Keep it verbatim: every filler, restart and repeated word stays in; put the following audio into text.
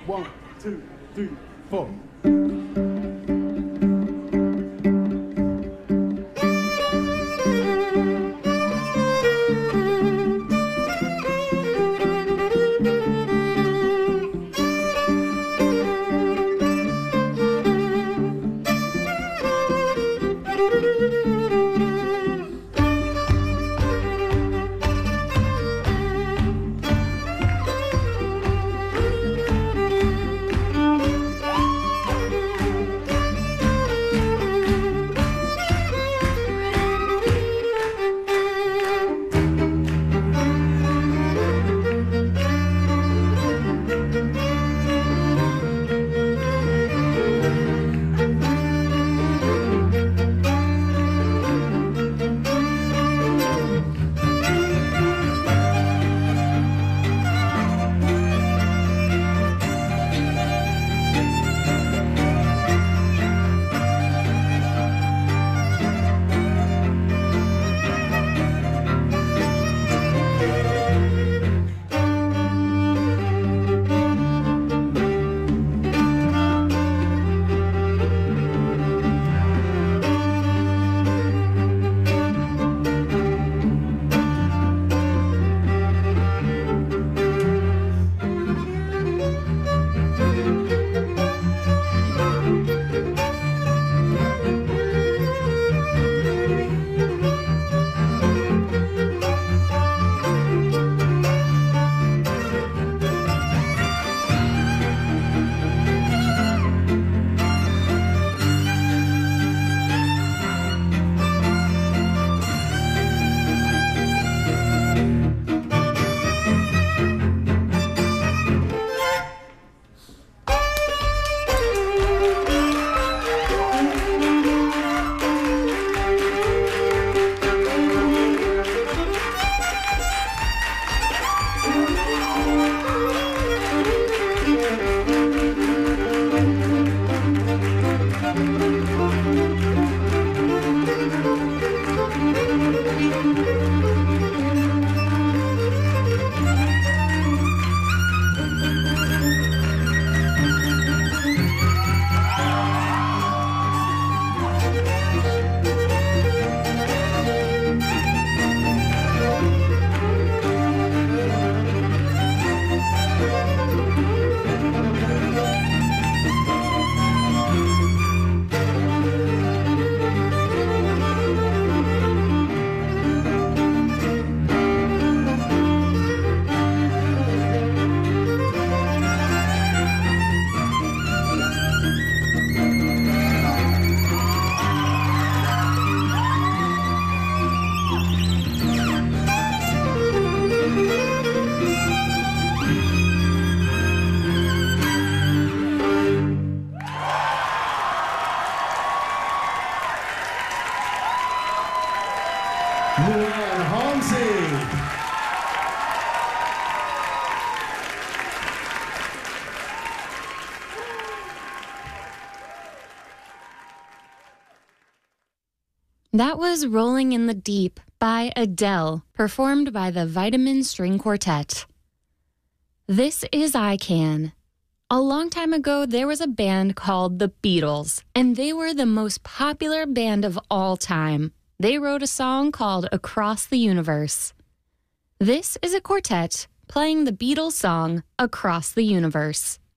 One, two, three, four. Luann Halsey. That was Rolling in the Deep by Adele, performed by the Vitamin String Quartet. This is I Can. A long time ago, there was a band called the Beatles, and they were the most popular band of all time. They wrote a song called Across the Universe. This is a quartet playing the Beatles song Across the Universe.